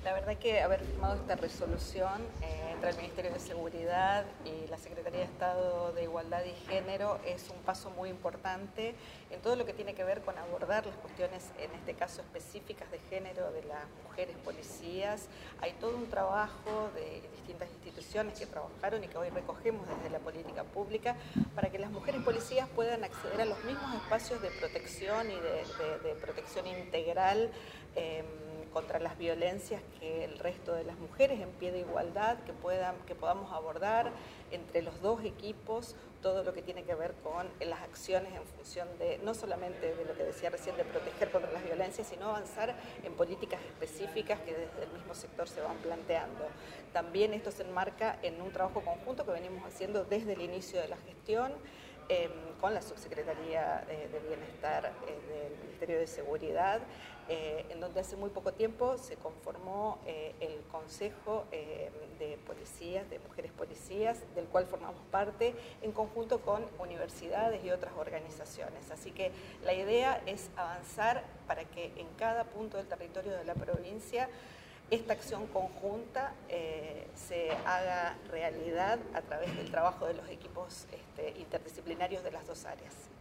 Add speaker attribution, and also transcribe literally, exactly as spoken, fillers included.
Speaker 1: La verdad que haber firmado esta resolución eh, entre el Ministerio de Seguridad y la Secretaría de Estado de Igualdad y Género es un paso muy importante en todo lo que tiene que ver con abordar las cuestiones, en este caso específicas de género de las mujeres policías. Hay todo un trabajo de distintas instituciones que trabajaron y que hoy recogemos desde la política pública para que las mujeres policías puedan acceder a los mismos espacios de protección y de, de, de protección integral eh, contra las violencias que el resto de las mujeres en pie de igualdad, que, puedan, que podamos abordar entre los dos equipos todo lo que tiene que ver con las acciones en función de, no solamente de lo que decía recién, de proteger contra las violencias, sino avanzar en políticas específicas que desde el mismo sector se van planteando. También esto se enmarca en un trabajo conjunto que venimos haciendo desde el inicio de la gestión, Eh, con la Subsecretaría de, de Bienestar eh, del Ministerio de Seguridad, eh, en donde hace muy poco tiempo se conformó eh, el Consejo eh, de Policías, de Mujeres Policías, del cual formamos parte, en conjunto con universidades y otras organizaciones. Así que la idea es avanzar para que en cada punto del territorio de la provincia esta acción conjunta eh, se haga realidad a través del trabajo de los equipos este, interdisciplinarios de las dos áreas.